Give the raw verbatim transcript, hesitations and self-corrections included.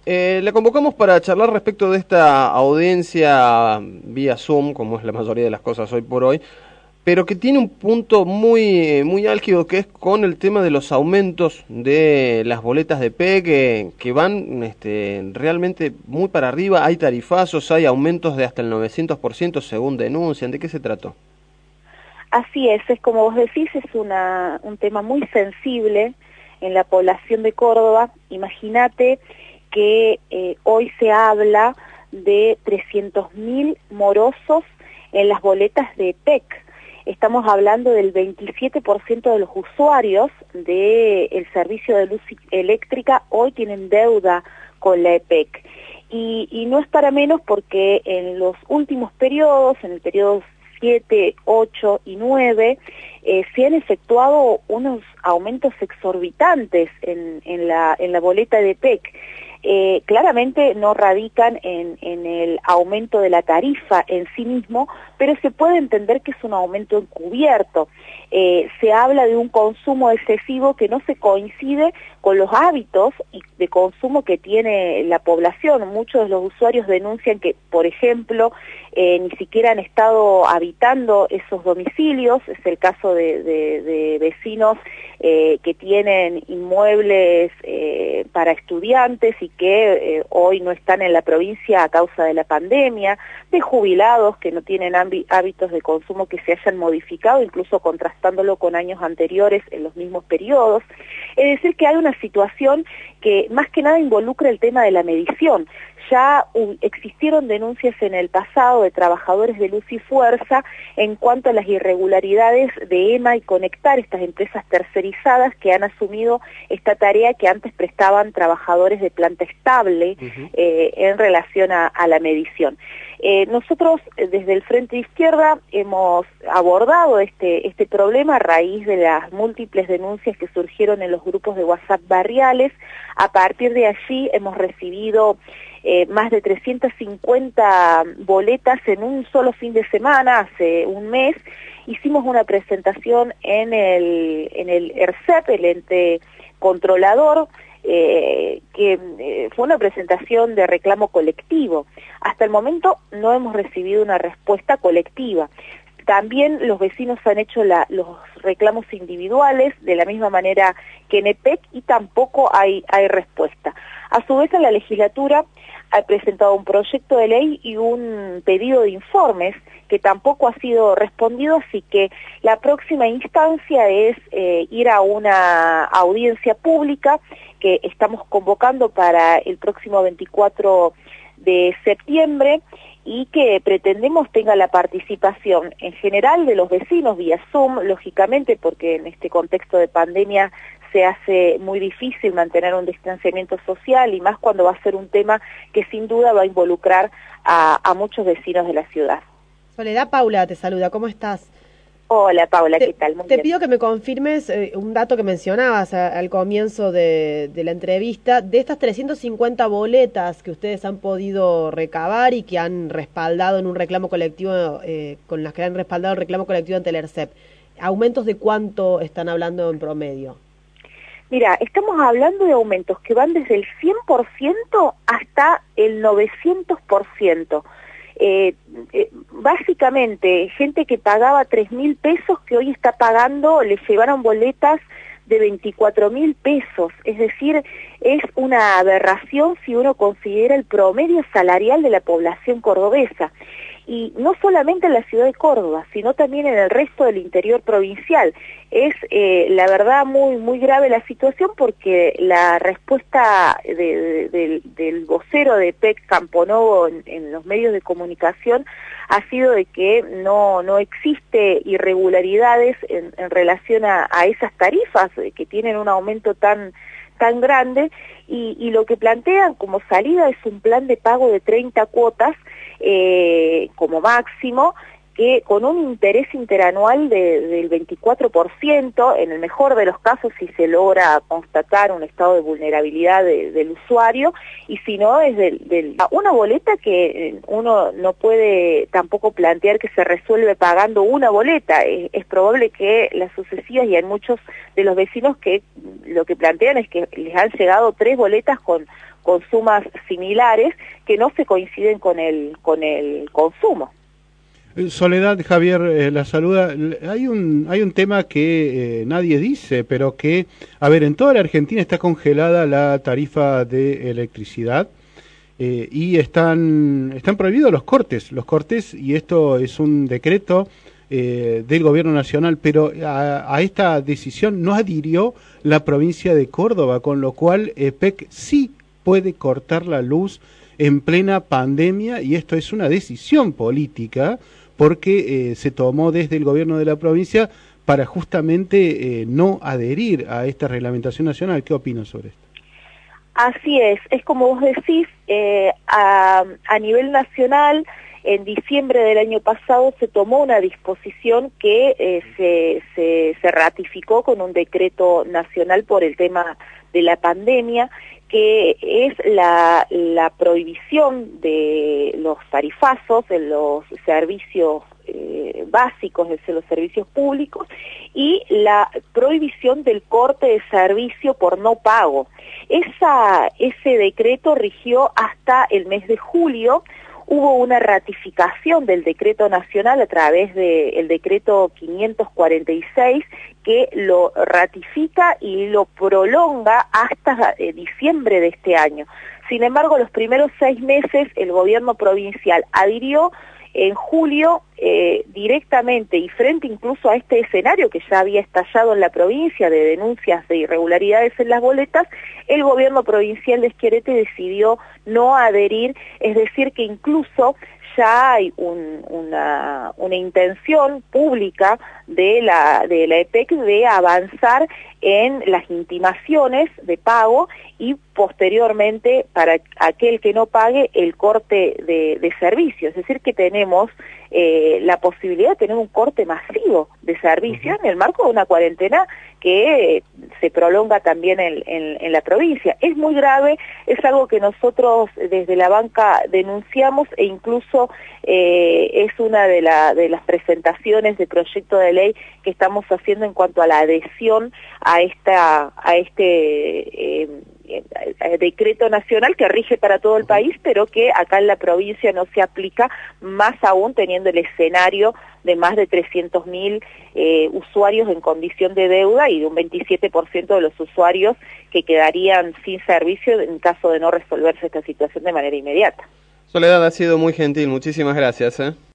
Eh, la convocamos para charlar respecto de esta audiencia vía Zoom, como es la mayoría de las cosas hoy por hoy, pero que tiene un punto muy muy álgido, que es con el tema de los aumentos de las boletas de P E C, que, que van este, realmente muy para arriba. Hay tarifazos, hay aumentos de hasta el novecientos por ciento según denuncian. ¿De qué se trató? Así es, es como vos decís, es una, un tema muy sensible en la población de Córdoba. Imagínate que eh, hoy se habla de trescientos mil morosos en las boletas de P E C. Estamos hablando del veintisiete por ciento de los usuarios del servicio de luz eléctrica hoy tienen deuda con la E P E C. Y, y no es para menos porque en los últimos periodos, en el periodo siete, ocho y nueve, eh, se han efectuado unos aumentos exorbitantes en, en, la, en la boleta de P E C. Eh, claramente no radican en, en el aumento de la tarifa en sí mismo, pero se puede entender que es un aumento encubierto. Eh, se habla de un consumo excesivo que no se coincide con los hábitos de consumo que tiene la población. Muchos de los usuarios denuncian que, por ejemplo, eh, ni siquiera han estado habitando esos domicilios. Es el caso de, de, de vecinos eh, que tienen inmuebles eh, para estudiantes y que eh, hoy no están en la provincia a causa de la pandemia, de jubilados que no tienen hábitos de consumo que se hayan modificado, incluso contrastándolo con años anteriores en los mismos periodos. Es decir, que hay una situación que más que nada involucra el tema de la medición. Ya uh, existieron denuncias en el pasado de trabajadores de Luz y Fuerza en cuanto a las irregularidades de E M A y Conectar, estas empresas tercerizadas que han asumido esta tarea que antes prestaban trabajadores de planta estable uh-huh. eh, en relación a, a la medición. Eh, nosotros desde el Frente Izquierda hemos abordado este, este problema a raíz de las múltiples denuncias que surgieron en los grupos de WhatsApp barriales. A partir de allí hemos recibido eh, más de trescientas cincuenta boletas en un solo fin de semana, hace un mes. Hicimos una presentación en el, en el E R C E P, el ente controlador, Eh, que eh, fue una presentación de reclamo colectivo. Hasta el momento no hemos recibido una respuesta colectiva. También los vecinos han hecho la, los reclamos individuales de la misma manera que en E P E C y tampoco hay, hay respuesta. A su vez, en la legislatura ha presentado un proyecto de ley y un pedido de informes que tampoco ha sido respondido, así que la próxima instancia es eh, ir a una audiencia pública que estamos convocando para el próximo veinticuatro de septiembre y que pretendemos tenga la participación en general de los vecinos vía Zoom, lógicamente, porque en este contexto de pandemia se hace muy difícil mantener un distanciamiento social y más cuando va a ser un tema que sin duda va a involucrar a, a muchos vecinos de la ciudad. Soledad, Paula te saluda, ¿cómo estás? Hola Paula, te, ¿qué tal? Muy te bien. pido que me confirmes eh, un dato que mencionabas a, al comienzo de, de la entrevista, de estas trescientas cincuenta boletas que ustedes han podido recabar y que han respaldado en un reclamo colectivo, eh, con las que han respaldado el reclamo colectivo ante el E R C E P. ¿Aumentos de cuánto están hablando en promedio? Mira, estamos hablando de aumentos que van desde el cien por ciento hasta el novecientos por ciento. Eh, eh, básicamente, gente que pagaba tres mil pesos que hoy está pagando, le llevaron boletas de veinticuatro mil pesos. Es decir, es una aberración si uno considera el promedio salarial de la población cordobesa. Y no solamente en la ciudad de Córdoba, sino también en el resto del interior provincial. Es, eh, la verdad, muy muy grave la situación porque la respuesta de, de, de, del vocero de P E C, Camponovo, en, en los medios de comunicación ha sido de que no, no existe irregularidades en, en relación a, a esas tarifas que tienen un aumento tan tan grande y, y lo que plantean como salida es un plan de pago de treinta cuotas eh, como máximo, que con un interés interanual de, del veinticuatro por ciento, en el mejor de los casos si se logra constatar un estado de vulnerabilidad de, del usuario, y si no es de, de una boleta que uno no puede tampoco plantear que se resuelve pagando una boleta. Es, es probable que las sucesivas, y hay muchos de los vecinos que lo que plantean es que les han llegado tres boletas con con sumas similares que no se coinciden con el, con el consumo. Soledad, Javier eh, la saluda. Hay un hay un tema que eh, nadie dice, pero que, a ver, en toda la Argentina está congelada la tarifa de electricidad eh, y están están prohibidos los cortes, los cortes y esto es un decreto eh, del Gobierno Nacional, pero a, a esta decisión no adhirió la provincia de Córdoba, con lo cual E P E C sí puede cortar la luz en plena pandemia y esto es una decisión política porque eh, se tomó desde el gobierno de la provincia para justamente eh, no adherir a esta reglamentación nacional. ¿Qué opinas sobre esto? Así es, es como vos decís, eh, a, a nivel nacional, en diciembre del año pasado se tomó una disposición que eh, se, se, se ratificó con un decreto nacional por el tema de la pandemia, que es la, la prohibición de los tarifazos en los servicios eh, básicos, es decir, los servicios públicos, y la prohibición del corte de servicio por no pago. Esa, ese decreto rigió hasta el mes de julio. Hubo una ratificación del decreto nacional a través del decreto quinientos cuarenta y seis que lo ratifica y lo prolonga hasta eh, diciembre de este año. Sin embargo, los primeros seis meses el gobierno provincial adhirió. En julio, eh, directamente y frente incluso a este escenario que ya había estallado en la provincia de denuncias de irregularidades en las boletas, el gobierno provincial de Schiaretti decidió no adherir, es decir que incluso ya hay un, una, una intención pública de la, de la E P E C de avanzar en las intimaciones de pago y posteriormente para aquel que no pague el corte de, de servicio. Es decir que tenemos eh, la posibilidad de tener un corte masivo de servicio uh-huh. en el marco de una cuarentena que eh, se prolonga también en, en, en la provincia. Es muy grave, es algo que nosotros desde la banca denunciamos e incluso eh, es una de, la, de las presentaciones de proyecto de ley que estamos haciendo en cuanto a la adhesión a esta a este eh, decreto nacional que rige para todo el país, pero que acá en la provincia no se aplica, más aún teniendo el escenario de más de trescientos mil eh, usuarios en condición de deuda y de un veintisiete por ciento de los usuarios que quedarían sin servicio en caso de no resolverse esta situación de manera inmediata. Soledad, ha sido muy gentil, muchísimas gracias. ¿eh?